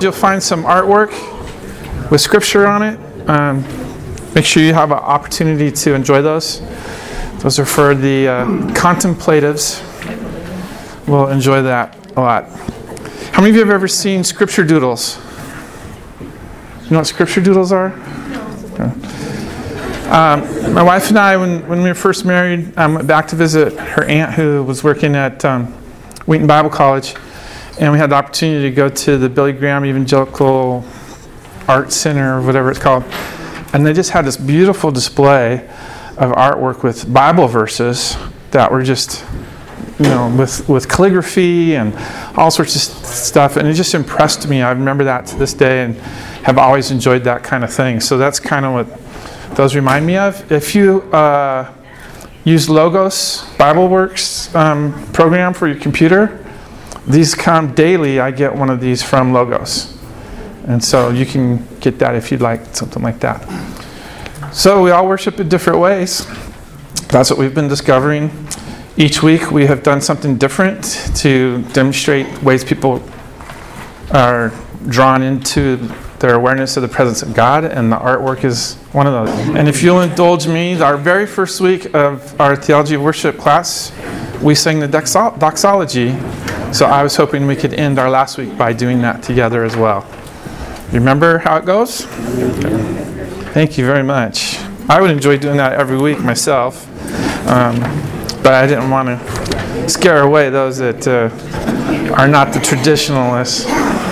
You'll find some artwork with scripture on it. Make sure you have an opportunity to enjoy those. Those are for the contemplatives. We'll enjoy that a lot. How many of you have ever seen scripture doodles? You know what scripture doodles are? Okay. My wife and I, when we were first married, went back to visit her aunt who was working at Wheaton Bible College. And we had the opportunity to go to the Billy Graham Evangelical Art Center, or whatever it's called. And they just had this beautiful display of artwork with Bible verses that were just, with calligraphy and all sorts of stuff. And it just impressed me. I remember that to this day and have always enjoyed that kind of thing. So that's kind of what those remind me of. If you use Logos BibleWorks program for your computer, these come daily. I get one of these from Logos. And so you can get that if you'd like, something like that. So we all worship in different ways. That's what we've been discovering. Each week we have done something different to demonstrate ways people are drawn into their awareness of the presence of God, and the artwork is one of those. And if you'll indulge me, our very first week of our Theology of Worship class, we sang the doxology. So I was hoping we could end our last week by doing that together as well. You remember how it goes? Thank you very much. I would enjoy doing that every week myself, but I didn't want to scare away those that are not the traditionalists.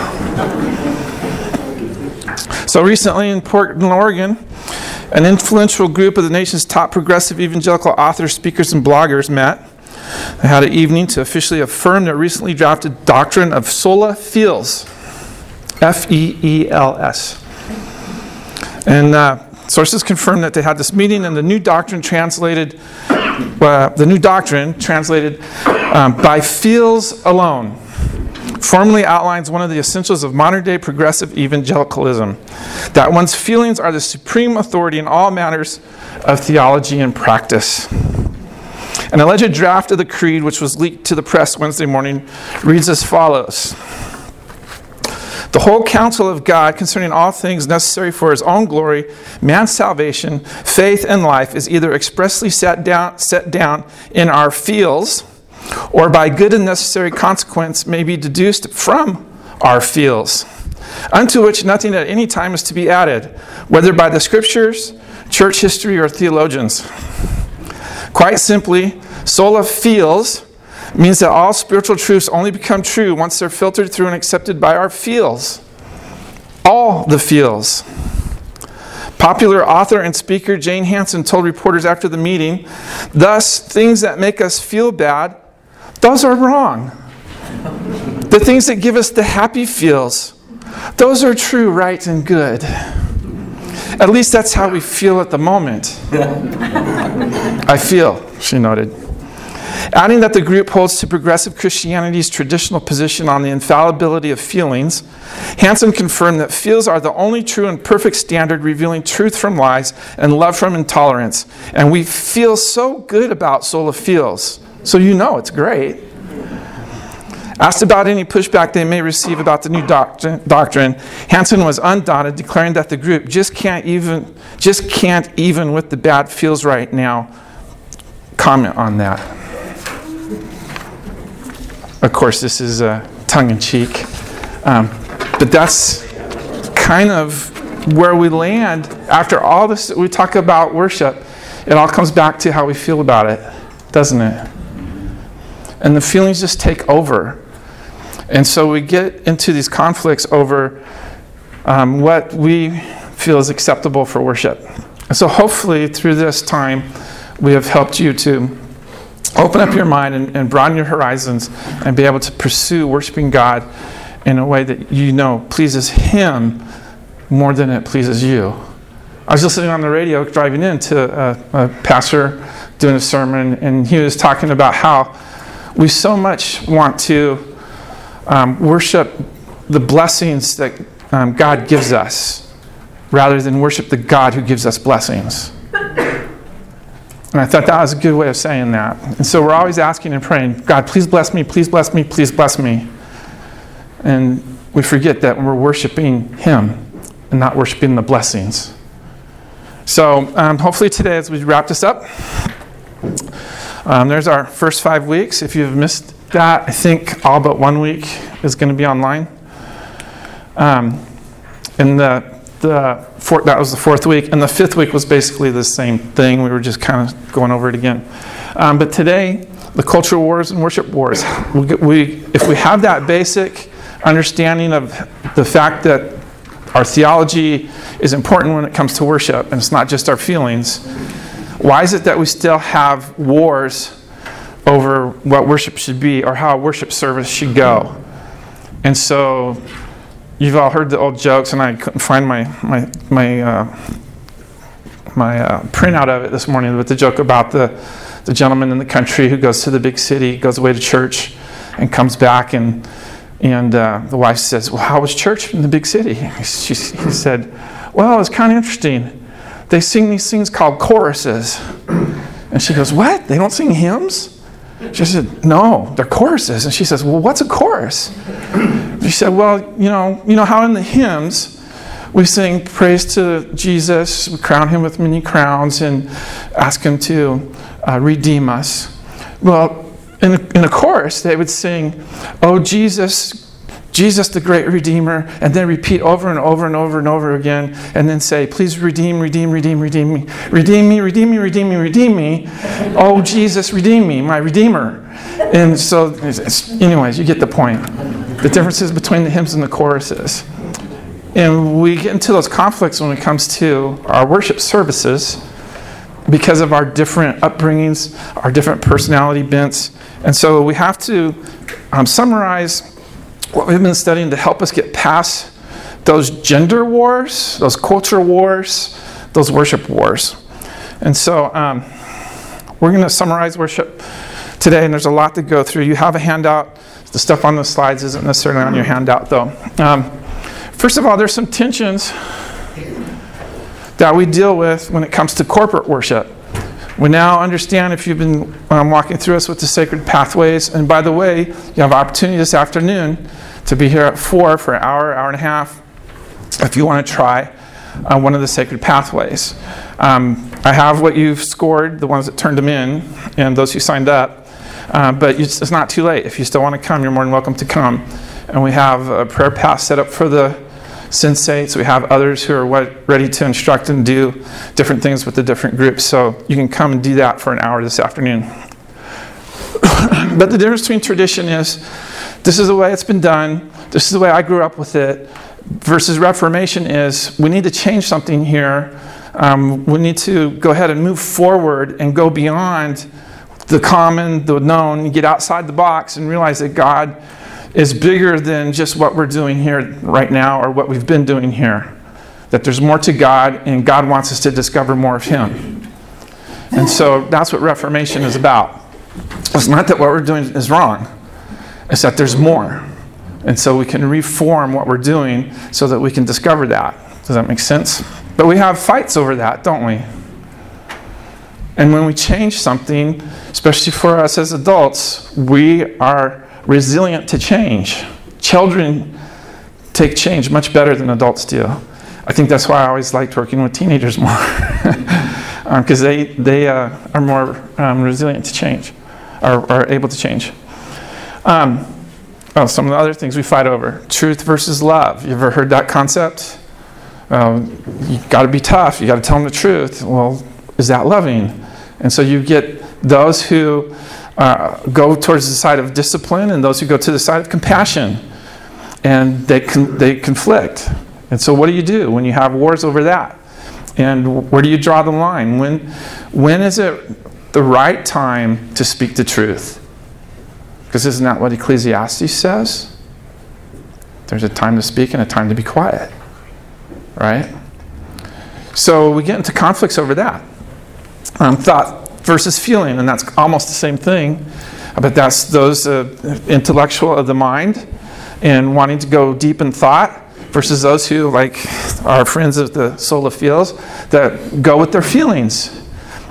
So recently in Portland, Oregon, an influential group of the nation's top progressive evangelical authors, speakers, and bloggers met. They had an evening to officially affirm their recently drafted doctrine of sola feels, F-E-E-L-S. And sources confirmed that they had this meeting, and the new doctrine translated by feels alone formally outlines one of the essentials of modern-day progressive evangelicalism, that one's feelings are the supreme authority in all matters of theology and practice. An alleged draft of the creed, which was leaked to the press Wednesday morning, reads as follows. The whole counsel of God concerning all things necessary for his own glory, man's salvation, faith, and life is either expressly set down in our feels, or by good and necessary consequence may be deduced from our feels, unto which nothing at any time is to be added, whether by the scriptures, church history, or theologians. Quite simply, sola feels means that all spiritual truths only become true once they're filtered through and accepted by our feels. All the feels. Popular author and speaker Jane Hansen told reporters after the meeting, thus, things that make us feel bad, those are wrong. The things that give us the happy feels, those are true, right, and good. At least that's how we feel at the moment. I feel, she noted. Adding that the group holds to progressive Christianity's traditional position on the infallibility of feelings, Hansen confirmed that feels are the only true and perfect standard revealing truth from lies and love from intolerance. And we feel so good about sola feels, so it's great. Asked about any pushback they may receive about the new doctrine, Hansen was undaunted, declaring that the group just can't even with the bad feels right now comment on that. Of course, this is tongue-in-cheek, but that's kind of where we land after all this. We talk about worship. It all comes back to how we feel about it, doesn't it? And the feelings just take over. And so we get into these conflicts over what we feel is acceptable for worship. And so hopefully through this time, we have helped you to open up your mind and broaden your horizons and be able to pursue worshiping God in a way that pleases Him more than it pleases you. I was listening on the radio driving in to a pastor doing a sermon, and he was talking about how we so much want to worship the blessings that God gives us rather than worship the God who gives us blessings. And I thought that was a good way of saying that. And so we're always asking and praying, God, please bless me, please bless me, please bless me. And we forget that we're worshiping Him and not worshiping the blessings. So hopefully today, as we wrap this up, there's our first 5 weeks. If you've missed that, I think all but 1 week is going to be online. And that was the 4th week, and the 5th week was basically the same thing. We were just kind of going over it again. But today, the cultural wars and worship wars. If we have that basic understanding of the fact that our theology is important when it comes to worship, and it's not just our feelings, why is it that we still have wars over what worship should be or how a worship service should go? And so you've all heard the old jokes, and I couldn't find my printout of it this morning, but the joke about the gentleman in the country who goes to the big city, goes away to church, and comes back, and the wife says, "Well, how was church in the big city?" He said, "Well, it was kind of interesting. They sing these things called choruses." And she goes, "What? They don't sing hymns?" She said, "No, they're choruses." And she says, "Well, what's a chorus?" She said, "Well, you know how in the hymns we sing praise to Jesus, we crown Him with many crowns and ask Him to redeem us. Well, in a chorus, they would sing, 'Oh, Jesus, the great Redeemer,' and then repeat over and over and over and over again, and then say, 'Please redeem, redeem, redeem, redeem me. Redeem me, redeem me, redeem me, redeem me. Oh, Jesus, redeem me, my Redeemer.'" And so, anyways, you get the point. The differences between the hymns and the choruses. And we get into those conflicts when it comes to our worship services because of our different upbringings, our different personality bents. And so we have to summarize what we've been studying to help us get past those gender wars, those culture wars, those worship wars. And so we're going to summarize worship today, and there's a lot to go through. You have a handout. The stuff on the slides isn't necessarily on your handout, though. First of all, there's some tensions that we deal with when it comes to corporate worship. We now understand, if you've been walking through us with the Sacred Pathways, and by the way, you have opportunity this afternoon to be here at 4 for an hour, hour and a half, if you want to try one of the Sacred Pathways. I have what you've scored, the ones that turned them in, and those who signed up. But it's not too late. If you still want to come, you're more than welcome to come. And we have a prayer path set up for the sensates. We have others who are ready to instruct and do different things with the different groups. So you can come and do that for an hour this afternoon. But the difference between tradition is, this is the way it's been done, this is the way I grew up with it, versus Reformation is, we need to change something here. We need to go ahead and move forward and go beyond the common, the known, get outside the box and realize that God is bigger than just what we're doing here right now or what we've been doing here. That there's more to God, and God wants us to discover more of Him. And so that's what Reformation is about. It's not that what we're doing is wrong. It's that there's more. And so we can reform what we're doing so that we can discover that. Does that make sense? But we have fights over that, don't we? And when we change something, especially for us as adults, we are resilient to change. Children take change much better than adults do. I think that's why I always liked working with teenagers more, because they are more resilient to change, or are able to change. Some of the other things we fight over: truth versus love. You ever heard that concept? You got to be tough. You got to tell them the truth. Well, is that loving? And so you get those who go towards the side of discipline and those who go to the side of compassion. And they conflict. And so what do you do when you have wars over that? And where do you draw the line? When is it the right time to speak the truth? Because isn't that what Ecclesiastes says? There's a time to speak and a time to be quiet. Right? So we get into conflicts over that. Thought versus feeling, and that's almost the same thing. But that's those intellectual of the mind and wanting to go deep in thought versus those who, like our friends of the Sola Feels, that go with their feelings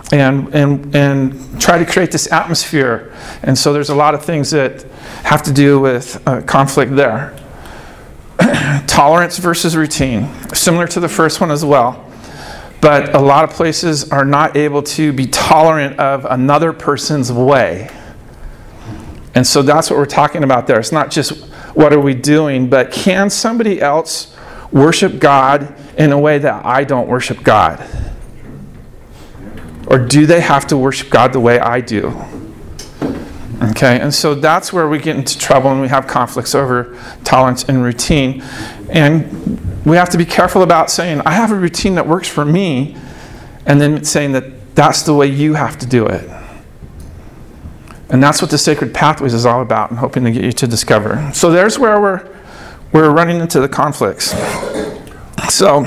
and try to create this atmosphere. And so there's a lot of things that have to do with conflict there. Tolerance versus routine. Similar to the first one as well. But a lot of places are not able to be tolerant of another person's way. And so that's what we're talking about there. It's not just what are we doing, but can somebody else worship God in a way that I don't worship God? Or do they have to worship God the way I do? Okay, and so that's where we get into trouble and we have conflicts over tolerance and routine. And we have to be careful about saying, I have a routine that works for me, and then saying that that's the way you have to do it. And that's what the Sacred Pathways is all about, and hoping to get you to discover. So there's where we're running into the conflicts. So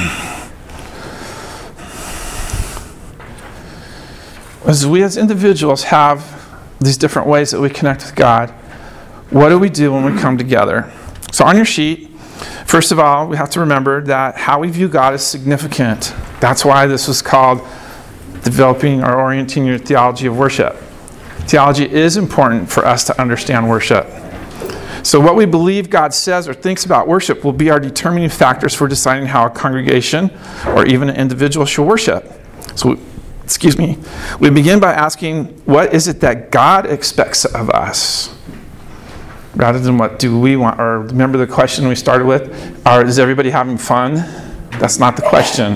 as we as individuals have these different ways that we connect with God, what do we do when we come together? So on your sheet, first of all, we have to remember that how we view God is significant. That's why this was called developing or orienting your theology of worship. Theology is important for us to understand worship. So what we believe God says or thinks about worship will be our determining factors for deciding how a congregation or even an individual should worship. So we begin by asking, what is it that God expects of us? Rather than what do we want? Or remember the question we started with? Is everybody having fun? That's not the question.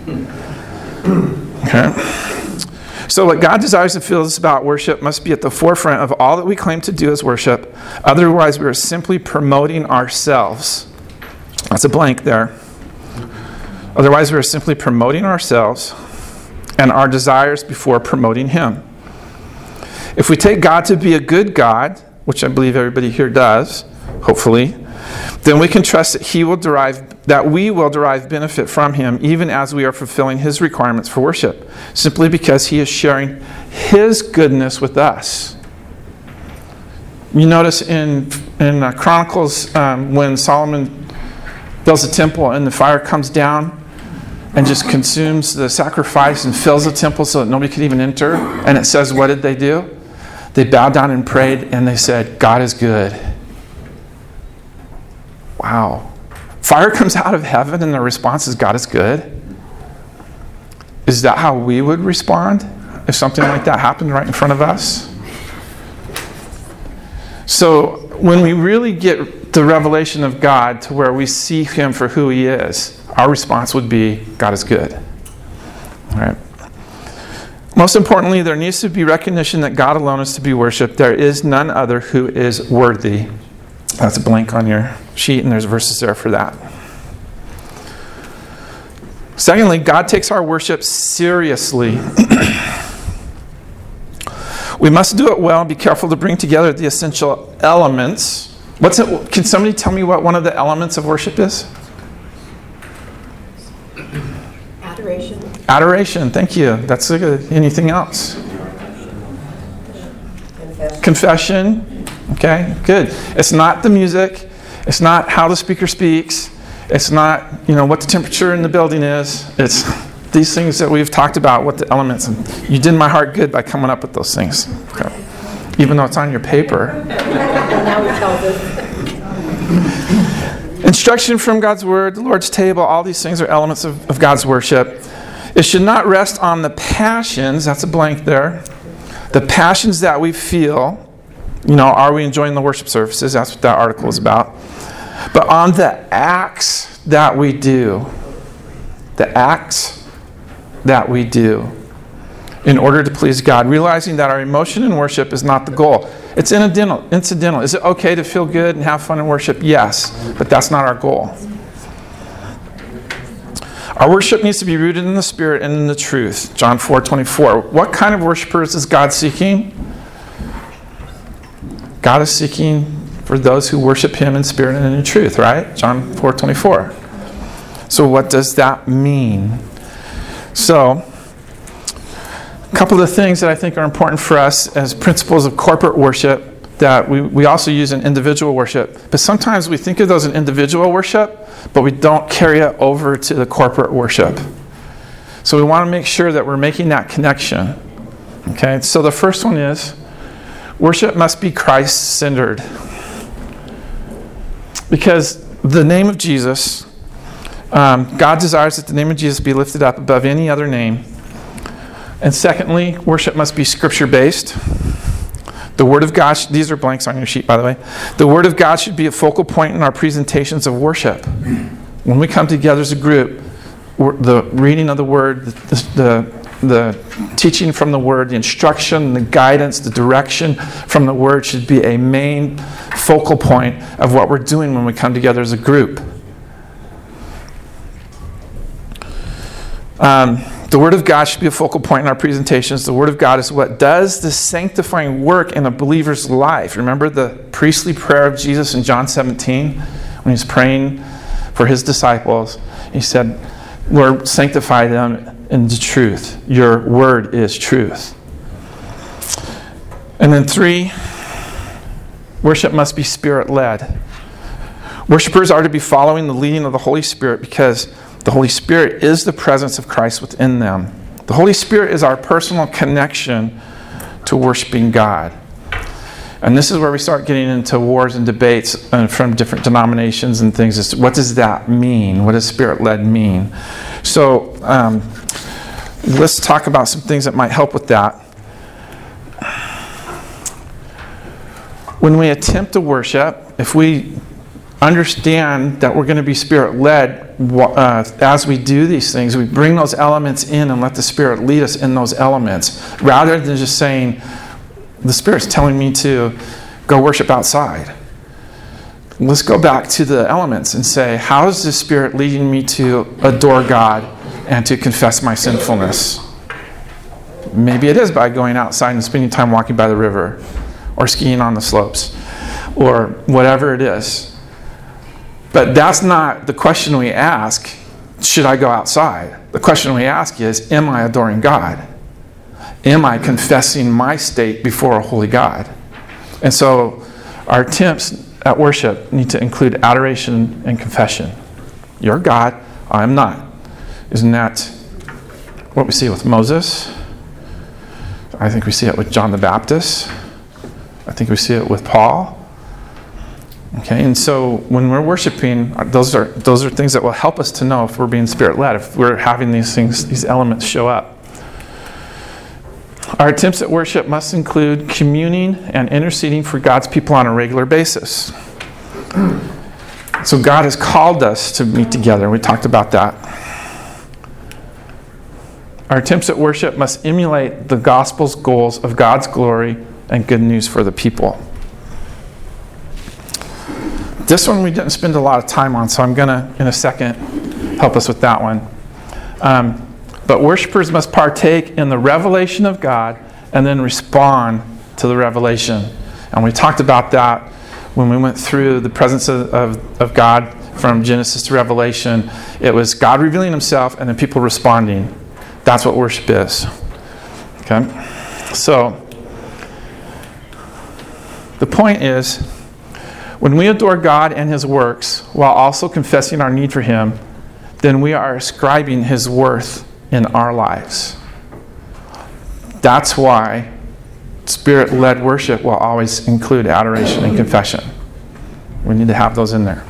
Okay. So what God desires and feels about worship must be at the forefront of all that we claim to do as worship. Otherwise, we are simply promoting ourselves. That's a blank there. Otherwise, we are simply promoting ourselves and our desires before promoting Him. If we take God to be a good God, which I believe everybody here does, hopefully, then we can trust that we will derive benefit from Him even as we are fulfilling His requirements for worship, simply because He is sharing His goodness with us. You notice in Chronicles when Solomon builds a temple and the fire comes down and just consumes the sacrifice and fills the temple so that nobody could even enter. And it says, what did they do? They bowed down and prayed, and they said, God is good. Wow. Fire comes out of heaven, and the response is, God is good. Is that how we would respond if something like that happened right in front of us? So when we really get the revelation of God to where we see Him for who He is, our response would be, God is good. All right. Most importantly, there needs to be recognition that God alone is to be worshipped. There is none other who is worthy. That's a blank on your sheet, and there's verses there for that. Secondly, God takes our worship seriously. We must do it well and be careful to bring together the essential elements. Can somebody tell me what one of the elements of worship is? Adoration. Adoration, thank you. That's good. Anything else? Confession. Okay, good. It's not the music. It's not how the speaker speaks. It's not, what the temperature in the building is. It's these things that we've talked about, what the elements. And you did my heart good by coming up with those things. Okay. Even though it's on your paper. Now we tell this. Instruction from God's Word, the Lord's table, all these things are elements of God's worship. It should not rest on the passions, that's a blank there, the passions that we feel. Are we enjoying the worship services? That's what that article is about. But on the acts that we do. The acts that we do in order to please God, realizing that our emotion in worship is not the goal. It's incidental. Is it okay to feel good and have fun in worship? Yes, but that's not our goal. Our worship needs to be rooted in the Spirit and in the truth. John 4:24. What kind of worshipers is God seeking? God is seeking for those who worship Him in spirit and in truth, right? John 4:24. So what does that mean? So, a couple of things that I think are important for us as principles of corporate worship that we also use in individual worship. But sometimes we think of those in individual worship, but we don't carry it over to the corporate worship. So we want to make sure that we're making that connection. Okay, so the first one is, worship must be Christ-centered. Because the name of Jesus, God desires that the name of Jesus be lifted up above any other name. And secondly, worship must be scripture-based. The Word of God, these are blanks on your sheet, by the way. The Word of God should be a focal point in our presentations of worship. When we come together as a group, the reading of the Word, the teaching from the Word, the instruction, the guidance, the direction from the Word should be a main focal point of what we're doing when we come together as a group. The Word of God should be a focal point in our presentations. The Word of God is what does the sanctifying work in a believer's life. Remember the priestly prayer of Jesus in John 17 when he's praying for his disciples? He said, Lord, sanctify them in the truth. Your Word is truth. And then 3, worship must be Spirit-led. Worshipers are to be following the leading of the Holy Spirit because the Holy Spirit is the presence of Christ within them. The Holy Spirit is our personal connection to worshiping God. And this is where we start getting into wars and debates from different denominations and things. What does that mean? What does Spirit-led mean? So let's talk about some things that might help with that. When we attempt to worship, if we understand that we're going to be Spirit-led as we do these things, we bring those elements in and let the Spirit lead us in those elements, rather than just saying, the Spirit's telling me to go worship outside. Let's go back to the elements and say, how is the Spirit leading me to adore God and to confess my sinfulness? Maybe it is by going outside and spending time walking by the river or skiing on the slopes or whatever it is. But that's not the question we ask, should I go outside? The question we ask is, am I adoring God? Am I confessing my state before a holy God? And so our attempts at worship need to include adoration and confession. You're God, I'm not. Isn't that what we see with Moses? I think we see it with John the Baptist. I think we see it with Paul. Okay, and so when we're worshiping, those are things that will help us to know if we're being Spirit-led, if we're having these things, these elements show up. Our attempts at worship must include communing and interceding for God's people on a regular basis. So God has called us to meet together. We talked about that. Our attempts at worship must emulate the gospel's goals of God's glory and good news for the people. This one we didn't spend a lot of time on, so I'm going to, in a second, help us with that one. But worshipers must partake in the revelation of God and then respond to the revelation. And we talked about that when we went through the presence of God from Genesis to Revelation. It was God revealing himself and then people responding. That's what worship is. Okay? So, the point is, when we adore God and his works while also confessing our need for him, then we are ascribing his worth in our lives. That's why Spirit-led worship will always include adoration and confession. We need to have those in there.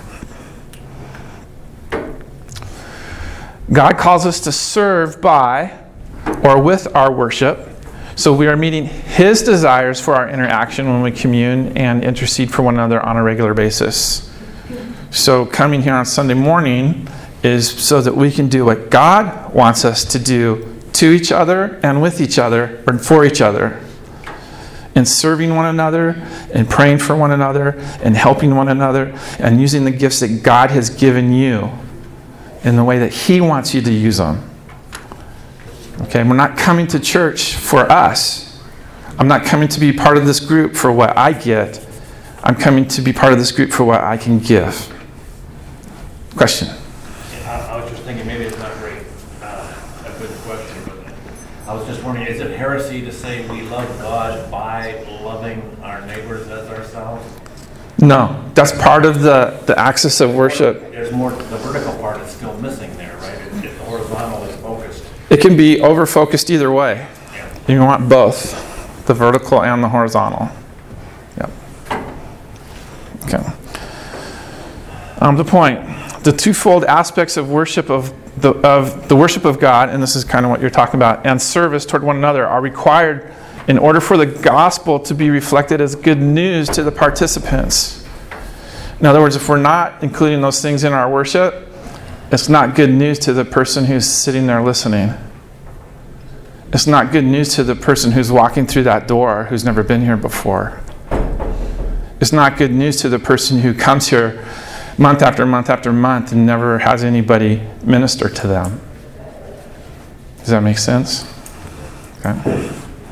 God calls us to serve by or with our worship. So we are meeting his desires for our interaction when we commune and intercede for one another on a regular basis. So coming here on Sunday morning is so that we can do what God wants us to do to each other and with each other and for each other. In serving one another and praying for one another and helping one another and using the gifts that God has given you in the way that he wants you to use them. Okay, we're not coming to church for us. I'm not coming to be part of this group for what I get. I'm coming to be part of this group for what I can give. Question? I was just thinking maybe it's not very a good question, but I was just wondering, is it heresy to say we love God by loving our neighbors as ourselves? No, that's part of the axis of worship. There's more, the vertical part is still missing there, right? The horizontal is focused. It can be over-focused either way. Yeah. You want both, the vertical and the horizontal. Yep. Okay. The point, the twofold aspects of worship of the worship of God, and this is kind of what you're talking about, and service toward one another are required in order for the gospel to be reflected as good news to the participants. In other words, if we're not including those things in our worship, it's not good news to the person who's sitting there listening. It's not good news to the person who's walking through that door who's never been here before. It's not good news to the person who comes here month after month after month and never has anybody minister to them. Does that make sense? Okay.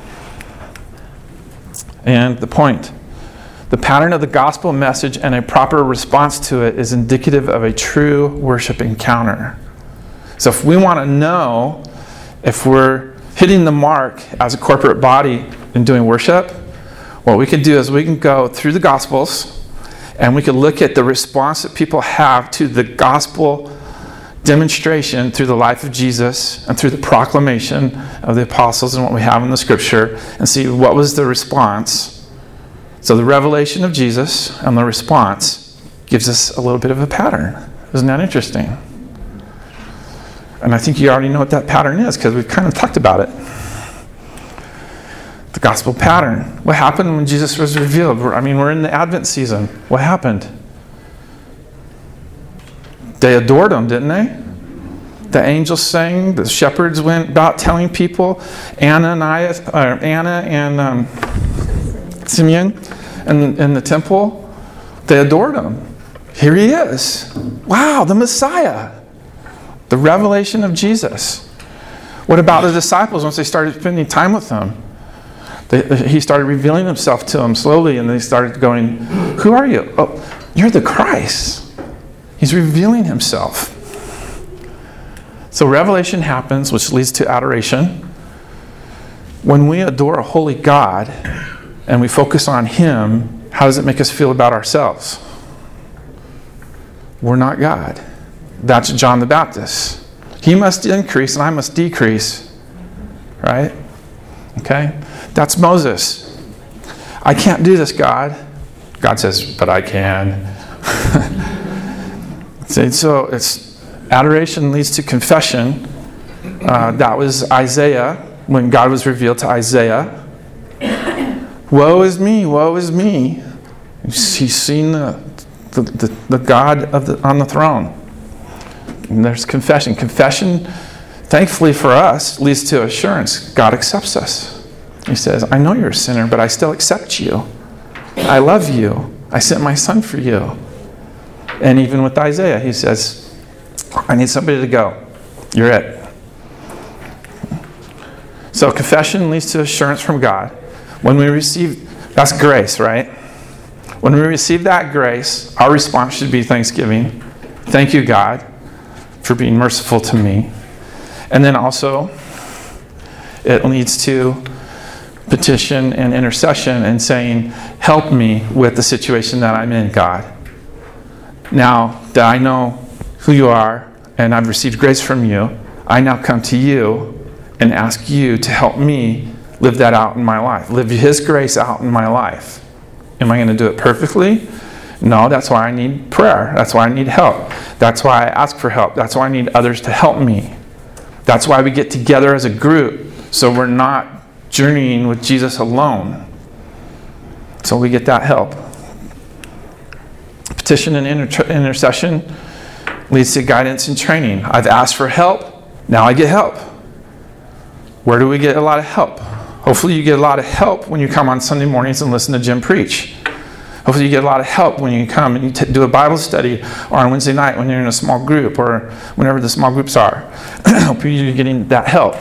And the point, the pattern of the gospel message and a proper response to it is indicative of a true worship encounter. So if we want to know if we're hitting the mark as a corporate body in doing worship, what we can do is we can go through the Gospels and we can look at the response that people have to the gospel demonstration through the life of Jesus and through the proclamation of the apostles and what we have in the scripture, and see what was the response. So the revelation of Jesus and the response gives us a little bit of a pattern. Isn't that interesting? And I think you already know what that pattern is because we've kind of talked about it. The gospel pattern. What happened when Jesus was revealed? We're in the Advent season. What happened? They adored him, didn't they? The angels sang. The shepherds went about telling people. Anna and Simeon in the temple, they adored him. Here he is. Wow, the Messiah. The revelation of Jesus. What about the disciples once they started spending time with him? He started revealing himself to them slowly, and they started going, "Who are you?" "Oh, you're the Christ." He's revealing himself. So revelation happens, which leads to adoration. When we adore a holy God and we focus on him, how does it make us feel about ourselves? We're not God. That's John the Baptist. He must increase and I must decrease. Right? Okay? That's Moses. "I can't do this, God." God says, "But I can." So it's adoration leads to confession. That was Isaiah, when God was revealed to Isaiah. "Woe is me, woe is me." He's seen the God on the throne. And there's confession. Confession, thankfully for us, leads to assurance. God accepts us. He says, "I know you're a sinner, but I still accept you. I love you. I sent my son for you." And even with Isaiah, he says, "I need somebody to go. You're it." So confession leads to assurance from God. When we receive, that's grace, right? When we receive that grace, our response should be thanksgiving. "Thank you, God, for being merciful to me." And then also, it leads to petition and intercession and saying, "Help me with the situation that I'm in, God. Now that I know who you are and I've received grace from you, I now come to you and ask you to help me live that out in my life. Live his grace out in my life." Am I going to do it perfectly? No, that's why I need prayer. That's why I need help. That's why I ask for help. That's why I need others to help me. That's why we get together as a group, so we're not journeying with Jesus alone. So we get that help. Petition and intercession leads to guidance and training. I've asked for help, now I get help. Where do we get a lot of help? Hopefully you get a lot of help when you come on Sunday mornings and listen to Jim preach. Hopefully you get a lot of help when you come and you do a Bible study, or on Wednesday night when you're in a small group, or whenever the small groups are. Hopefully you're getting that help.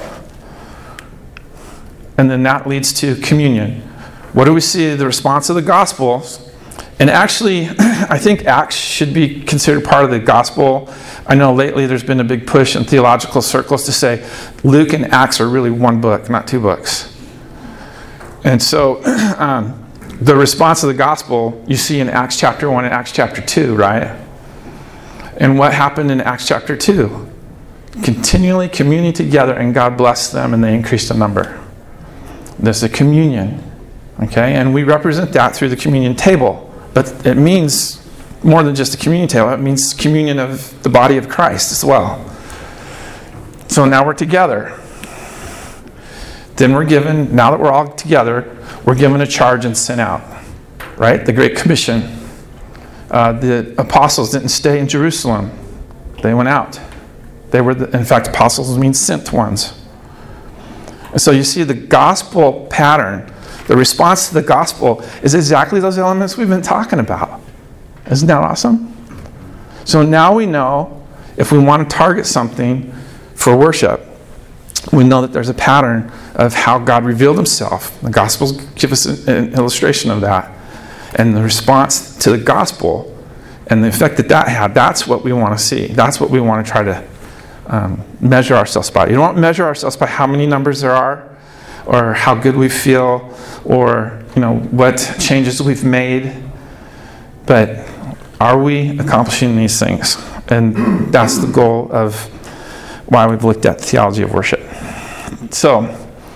And then that leads to communion. What do we see? The response of the Gospels. And actually, I think Acts should be considered part of the Gospel. I know lately there's been a big push in theological circles to say Luke and Acts are really one book, not two books. And so the response of the Gospel you see in Acts chapter 1 and Acts chapter 2, right? And what happened in Acts chapter 2? Continually communing together, and God blessed them and they increased in number. There's a communion, okay? And we represent that through the communion table. But it means more than just a communion table. It means communion of the body of Christ as well. So now we're together. Then we're given, now that we're all together, we're given a charge and sent out. Right? The Great Commission. The apostles didn't stay in Jerusalem. They went out. They were, in fact, apostles means sent ones. And so you see the gospel pattern, the response to the gospel is exactly those elements we've been talking about. Isn't that awesome? So now we know if we want to target something for worship, we know that there's a pattern of how God revealed himself. The Gospels give us an illustration of that. And the response to the gospel and the effect that that had, that's what we want to see. That's what we want to try to measure ourselves by. You don't measure ourselves by how many numbers there are or how good we feel or what changes we've made. But are we accomplishing these things? And that's the goal of why we've looked at theology of worship. So,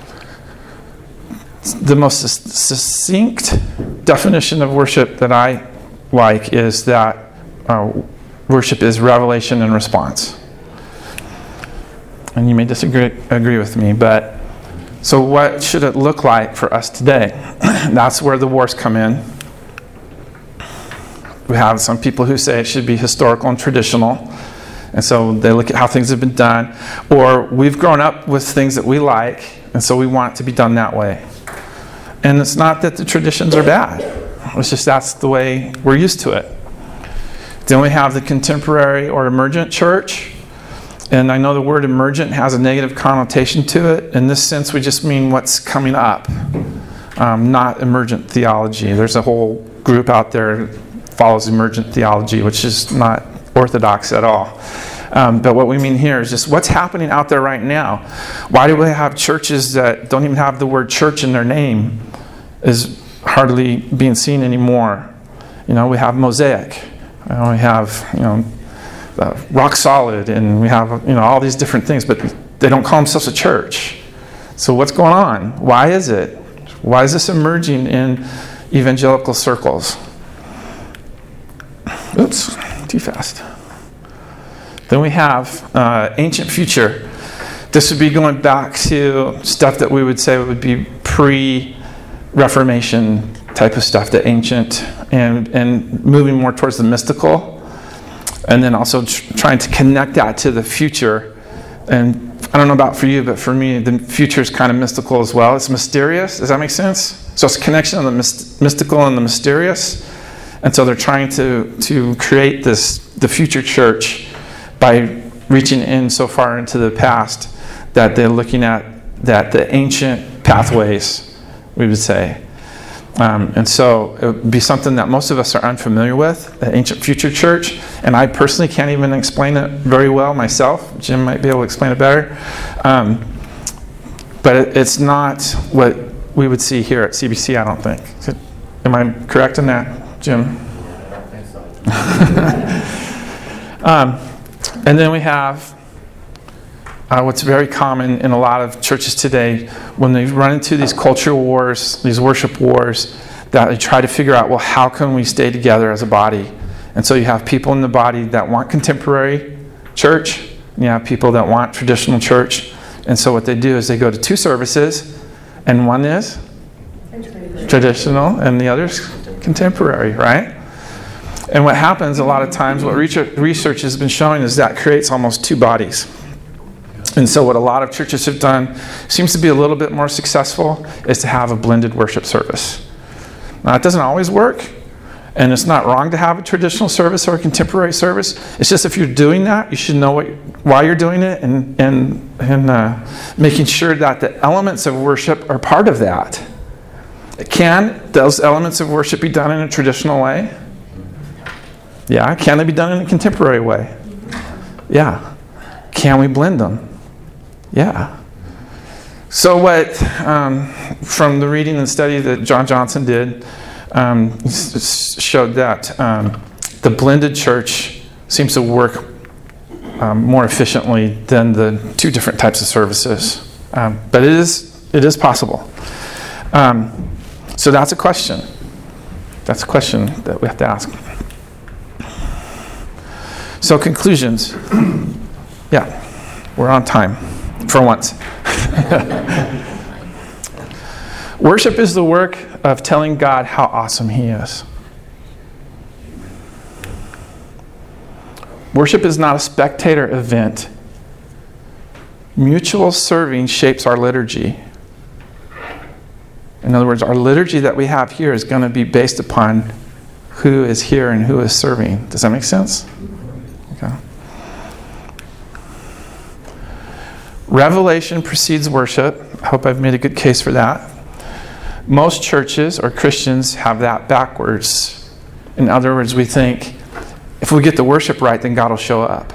the most succinct definition of worship that I like is that worship is revelation and response. And you may agree with me, but so what should it look like for us today? That's where the wars come in. We have some people who say it should be historical and traditional. And so they look at how things have been done. Or we've grown up with things that we like, and so we want it to be done that way. And it's not that the traditions are bad. It's just that's the way we're used to it. Then we have the contemporary or emergent church. And I know the word emergent has a negative connotation to it. In this sense, we just mean what's coming up, not emergent theology. There's a whole group out there that follows emergent theology, which is not orthodox at all. But what we mean here is just what's happening out there right now. Why do we have churches that don't even have the word church in their name is hardly being seen anymore? We have Mosaic. We have, Rock Solid, and we have, all these different things, but they don't call themselves a church. So what's going on? Why is it? Why is this emerging in evangelical circles? Oops, too fast. Then we have ancient future. This would be going back to stuff that we would say would be pre-Reformation type of stuff, the ancient, and moving more towards the mystical. And then also trying to connect that to the future. And I don't know about for you, but for me, the future is kind of mystical as well. It's mysterious. Does that make sense? So it's a connection of the mystical and the mysterious. And so they're trying to create the future church by reaching in so far into the past that they're looking at that the ancient pathways, we would say. And so it would be something that most of us are unfamiliar with, the ancient future church. And I personally can't even explain it very well myself. Jim might be able to explain it better. But it's not what we would see here at CBC, I don't think. Am I correct in that, Jim? I don't think so. And then we have what's very common in a lot of churches today when they run into these culture wars, these worship wars, that they try to figure out, well, how can we stay together as a body? And so you have people in the body that want contemporary church, and you have people that want traditional church. And so what they do is they go to two services, and one is traditional and the other's contemporary, right? And what happens a lot of times, what research has been showing is that creates almost two bodies. And so what a lot of churches have done, seems to be a little bit more successful, is to have a blended worship service. Now, it doesn't always work, and it's not wrong to have a traditional service or a contemporary service. It's just if you're doing that, you should know why you're doing it and making sure that the elements of worship are part of that. Can those elements of worship be done in a traditional way? Yeah. Can they be done in a contemporary way? Yeah. Can we blend them? Yeah. So what, from the reading and study that John Johnson did, showed that the blended church seems to work more efficiently than the two different types of services. But it is possible. So that's a question. That's a question that we have to ask. So conclusions. Yeah, we're on time for once. Worship is the work of telling God how awesome He is. Worship is not a spectator event. Mutual serving shapes our liturgy. In other words, our liturgy that we have here is going to be based upon who is here and who is serving. Does that make sense? Okay. Revelation precedes worship. I hope I've made a good case for that. Most churches or Christians have that backwards. In other words, we think, if we get the worship right, then God will show up.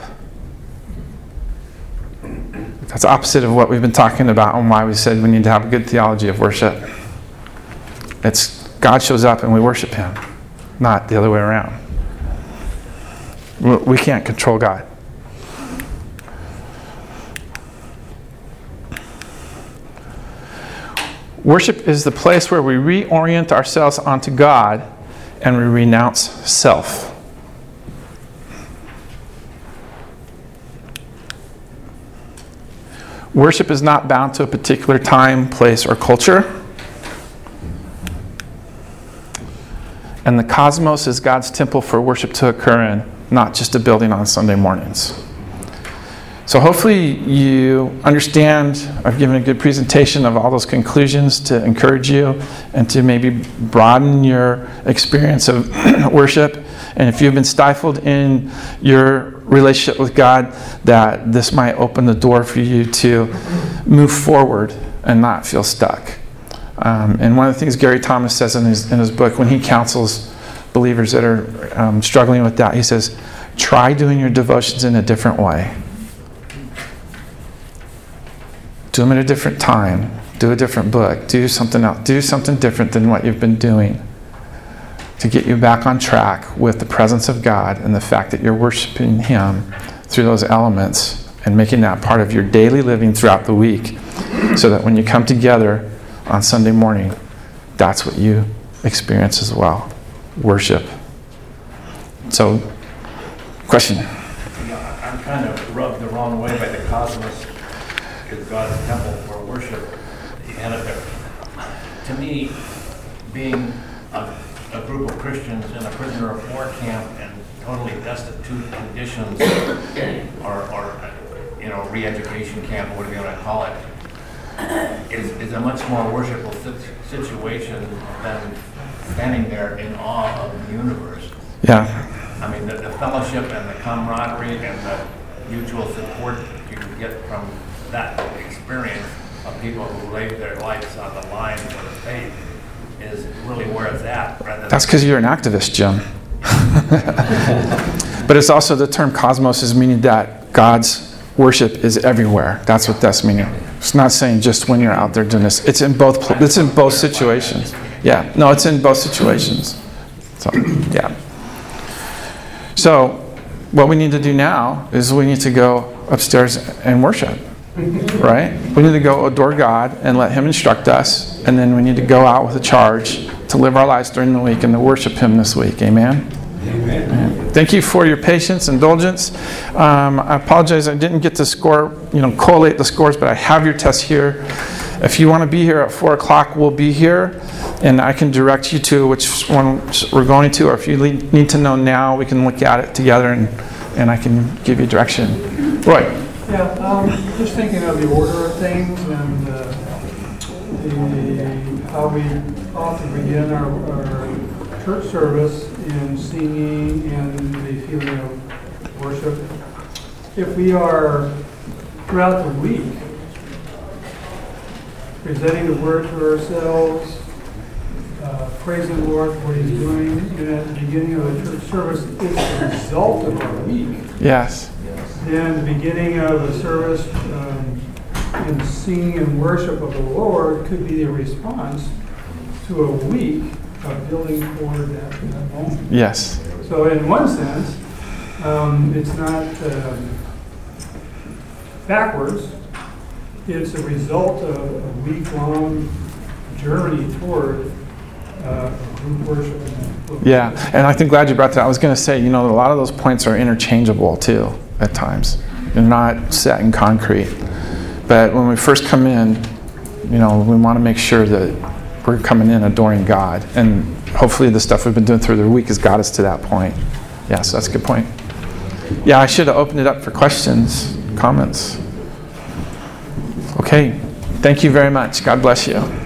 That's opposite of what we've been talking about and why we said we need to have a good theology of worship. It's God shows up and we worship Him, not the other way around. We can't control God. Worship is the place where we reorient ourselves onto God and we renounce self. Worship is not bound to a particular time, place, or culture. And the cosmos is God's temple for worship to occur in, not just a building on Sunday mornings. So hopefully you understand, I've given a good presentation of all those conclusions to encourage you and to maybe broaden your experience of worship. And if you've been stifled in your relationship with God, that this might open the door for you to move forward and not feel stuck. And one of the things Gary Thomas says in his book, when he counsels believers that are struggling with that, he says, try doing your devotions in a different way. Do them at a different time. Do a different book. Do something else. Do something different than what you've been doing to get you back on track with the presence of God and the fact that you're worshiping Him through those elements and making that part of your daily living throughout the week so that when you come together on Sunday morning, that's what you experience as well. Worship. So, question? Yeah, I'm kind of rubbed the wrong way by the cosmos as God's temple for worship. And to me, being a group of Christians in a prisoner of war camp and totally destitute conditions, or re-education camp, or whatever you want to call it, is a much more worshipful situation than standing there in awe of the universe. Yeah. I mean, the fellowship and the camaraderie and the mutual support you can get from that experience of people who laid their lives on the line for the faith is really where it's at. That's because you're an activist, Jim. But it's also the term cosmos is meaning that God's worship is everywhere. That's what that's meaning. It's not saying just when you're out there doing this. It's in both. It's in both situations. Yeah. No, it's in both situations. So, yeah. So, what we need to do now is we need to go upstairs and worship. Right? We need to go adore God and let Him instruct us, and then we need to go out with a charge to live our lives during the week and to worship Him this week. Amen? Amen. Thank you for your patience, indulgence. I apologize I didn't get to collate the scores, but I have your test here. If you want to be here at 4 o'clock, we'll be here, and I can direct you to which one we're going to, or if you need to know now, we can look at it together and I can give you direction. Roy. Yeah, just thinking of the order of things and how we often begin our church service in singing and the feeling of worship. If we are throughout the week presenting the word to ourselves, praising the Lord for what He's doing, and at the beginning of the church service is the result of our week. Yes. Then the beginning of the service in singing and worship of the Lord could be a response to a week of building toward that moment. Yes. So in one sense, it's not backwards. It's a result of a week-long journey toward group worship and Yeah, and I think glad you brought that. I was going to say, a lot of those points are interchangeable too at times. They're not set in concrete. But when we first come in, we want to make sure that we're coming in adoring God. And hopefully the stuff we've been doing through the week has got us to that point. Yeah, so that's a good point. Yeah, I should have opened it up for questions, comments. Okay, thank you very much. God bless you.